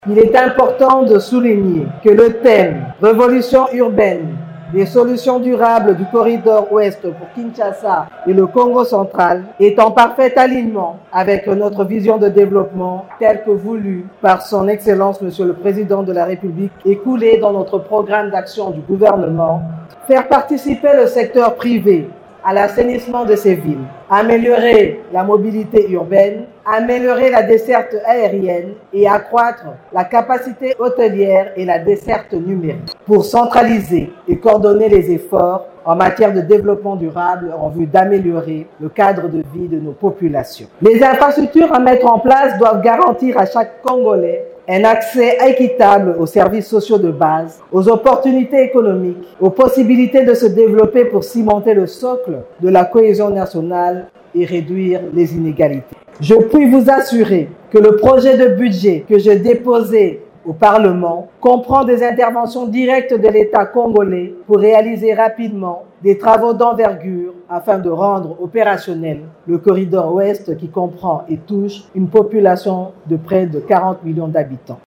Il est important de souligner que le thème « Révolution urbaine » des solutions durables du corridor ouest pour Kinshasa et le Congo central est en parfait alignement avec notre vision de développement telle que voulue par son Excellence Monsieur le Président de la République et coulée dans notre programme d'action du gouvernement. Faire participer le secteur privé à l'assainissement de ces villes, améliorer la mobilité urbaine, améliorer la desserte aérienne et accroître la capacité hôtelière et la desserte numérique pour centraliser et coordonner les efforts en matière de développement durable en vue d'améliorer le cadre de vie de nos populations. Les infrastructures à mettre en place doivent garantir à chaque Congolais un accès équitable aux services sociaux de base, aux opportunités économiques, aux possibilités de se développer pour cimenter le socle de la cohésion nationale et réduire les inégalités. Je puis vous assurer que le projet de budget que j'ai déposé au Parlement comprend des interventions directes de l'État congolais pour réaliser rapidement des travaux d'envergure afin de rendre opérationnel le corridor ouest qui comprend et touche une population de près de 40 millions d'habitants.